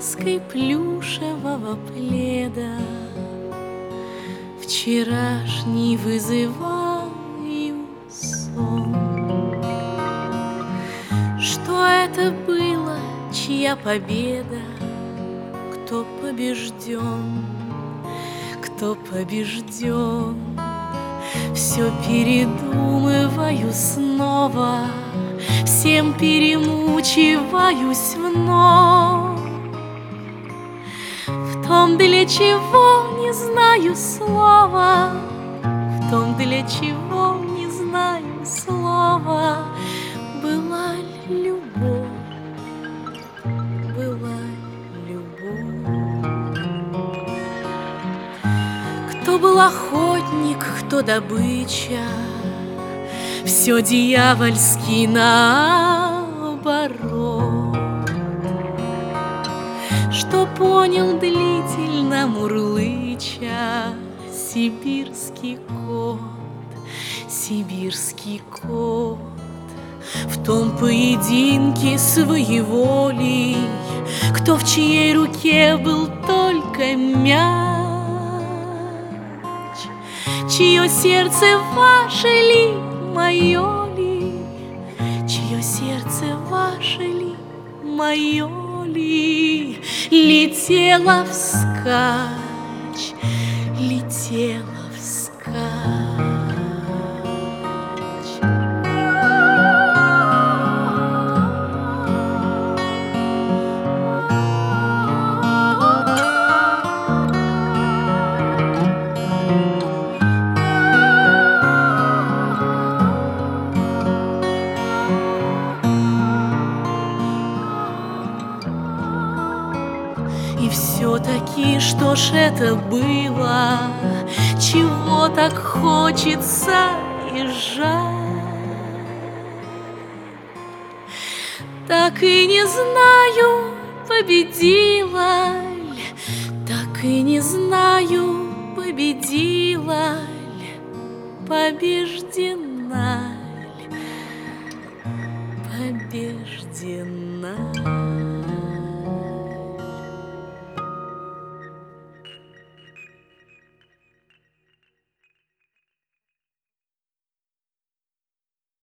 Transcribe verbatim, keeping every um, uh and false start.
лаской плюшевого пледа вчерашний вызываю сон. Что это было, чья победа, кто побежден, кто побежден? Все передумываю снова, всем перемучиваюсь вновь. В том, для чего не знаю слова, в том, для чего не знаю слова. Была любовь, была любовь. Кто был охотник, кто добыча, все дьявольски наоборот. Что понял длительно мурлыча сибирский кот, сибирский кот. В том поединке своеволий, кто в чьей руке был только мяч, чье сердце ваше ли, мое ли, чье сердце ваше ли, мое ли, летела вскачь, летела вскачь. И все-таки, что ж это было, чего так хочется и жаль? Так и не знаю, победила ль, так и не знаю, победила ль, побеждена ль, побеждена.